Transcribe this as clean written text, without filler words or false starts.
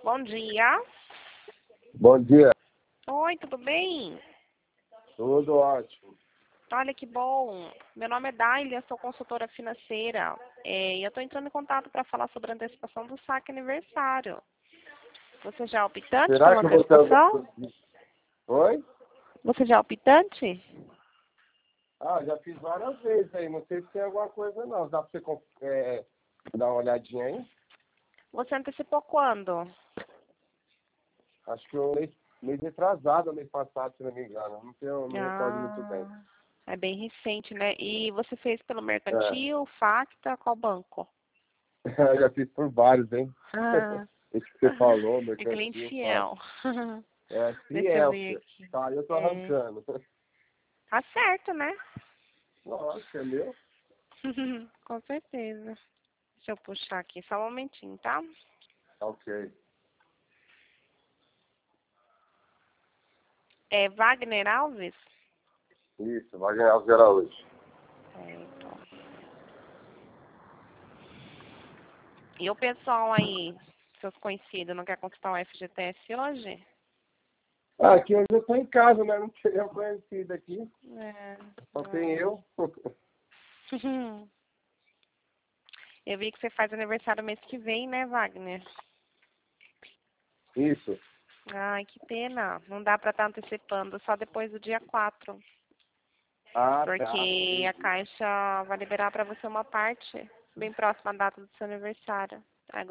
Bom dia. Bom dia, Oi, tudo bem? tudo ótimo. Olha que bom. Meu nome é Dália, sou consultora financeira. E eu estou entrando em contato para falar sobre a antecipação do saque aniversário. Você já é optante Será pela que antecipação? Oi? Você já é optante? Ah, já fiz várias vezes aí, não sei se tem alguma coisa não. Dá pra você dar uma olhadinha aí? Você antecipou quando? Acho que o mês retrasado, mês passado, se não me engano. Não me recordo muito bem. É bem recente, né? E você fez pelo É. Mercantil, Facta, qual banco? Já fiz por vários, hein? Ah, Esse que você falou, é cliente mercantil, fiel. Deixa eu fiel, ver filho. aqui. Tá, eu tô É, arrancando. tá certo, né? Nossa, é meu? Com certeza. Deixa eu puxar aqui, só um momentinho, tá? Ok. É Wagner Alves? Isso, vai ganhar o geral hoje. Certo. E o pessoal aí, seus conhecidos, não quer consultar o FGTS hoje? Ah, aqui hoje eu tô em casa, né? Não teria conhecido aqui. É. Só tem eu. Eu vi que você faz aniversário mês que vem, né, Wagner? Isso. Ai, que pena. Não dá pra estar antecipando, só depois do dia 4. Ah, tá. Porque a Entendi. Caixa vai liberar pra você uma parte bem próxima à data do seu aniversário.